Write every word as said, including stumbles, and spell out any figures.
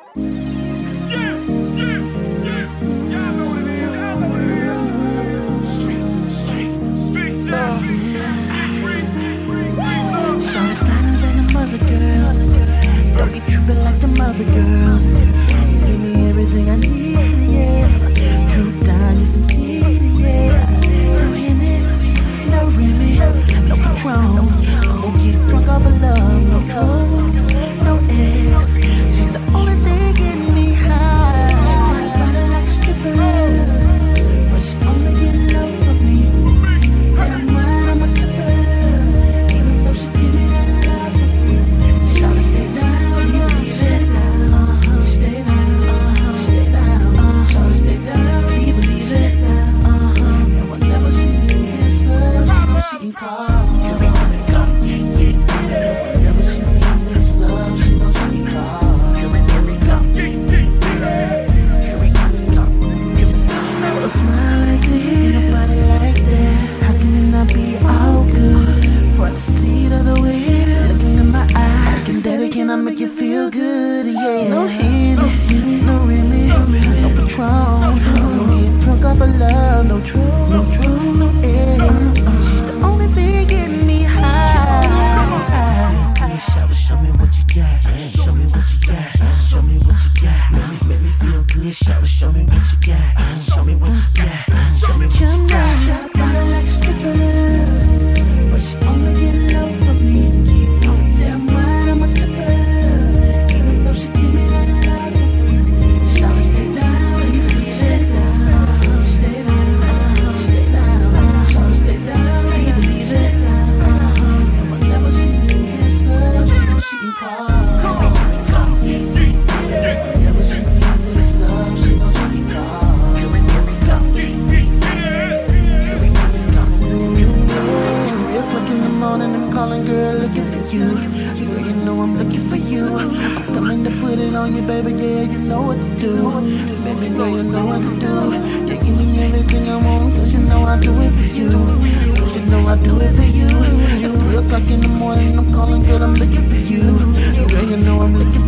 Other girls, give me everything I need, yeah. True diamonds and teeth, yeah. No Henny, no Remy, no Patron. I'm gonna get drunk off of love, no trouble, no ex. She's the only thing getting me high. She got like a stripper, but she only get low for me. And I'm right, I'm a tipper, even though she give me that love for free. Shout to stay down, you believe it. She can call. Jury, come, get it. Whenever she need this love, she knows she can call. Jury, jury, come, get it. Jury, come, jury, smile. With a smile like this, nobody like that. How can it not be all good? Front seat of the wheel, looking in my eyes, asking, Daddy, can I make you feel good? Yeah. No Henny, no Remy, no Patron. I'm gonna get drunk off of love, no true, no true, no air. Only thing getting me high. Show, show me what you got. Show me what you got. Show me what you got. Make me, make me feel good. Show, show me what you got. Show me what you got. Show me what you got. Got like a stripper, but she only get low for me. Damn right, I'm a tipper, even though she give me that love for free. Shout to stay down, you please stay down, stay down, stay down, shout to stay down. She can call. Come, come, get it. Whenever she need this love, she knows she can call. Jury, jury, come, get it. Jury, jury, come, it's three o'clock in the morning, I'm calling, girl, looking for you. Girl, you know I'm looking for you. I'm coming to put it on you, baby, yeah, you know what to do. Baby, girl, you know what to do. You give me everything I want, cause you know I do it for you. Cause you know I do it for you. At three o'clock in the morning, I'm calling, girl, I'm looking for you. Girl, you know I'm looking for you.